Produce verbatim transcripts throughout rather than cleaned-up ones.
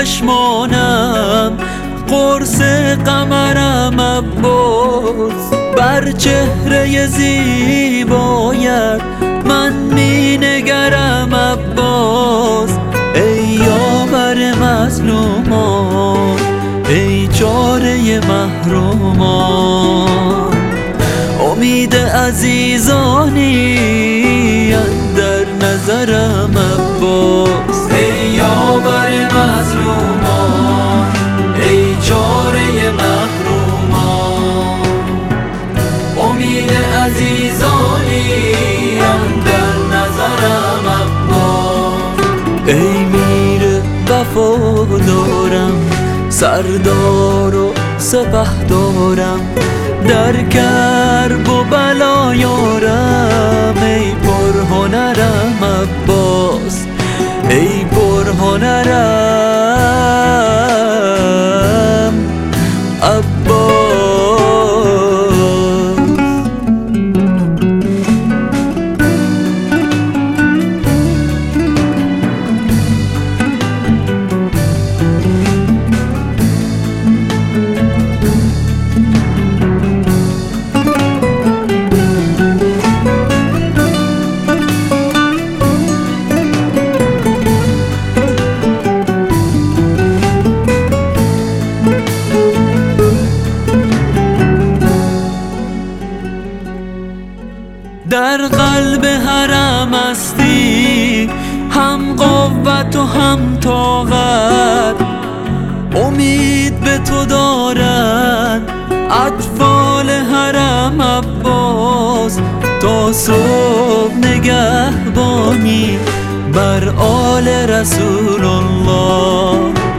چشمانم، قرص قمرم عباس. بر چهره زیبایت من می نگرم عباس. ای یاور مظلومان، ای چاره محرومان، امید عزیزانی اندر نظرم عباس. ای یاور مظلومان، ای چاره محرومان، امید عزیزانی اندر نظرم عباس. ای میر وفادارم، سردار و سپهدارم، در کرب و بلا یارم. ای پرهنرم عباس، ای پرهنرم عباس. در قلب حرم هستی، هم قوت و هم طاقت، امید به تو دارن اطفال حرم عباس. تا صبح نگهبانی بر آل رسول الله،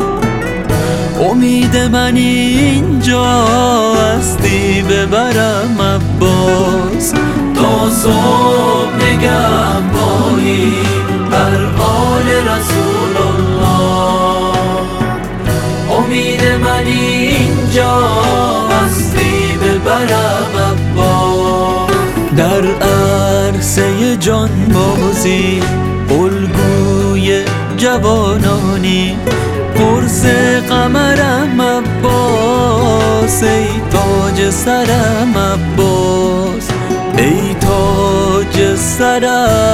امید من اینجا هستی ببرم عباس. تا صبح نگهبانی بر آل رسول الله، امید من اینجا هستی ببرم عباس. در عرصه جانبازی الگوی جوانانی، قرص قمرم عباس. ای تاج سرم عباس، ای تاج سرم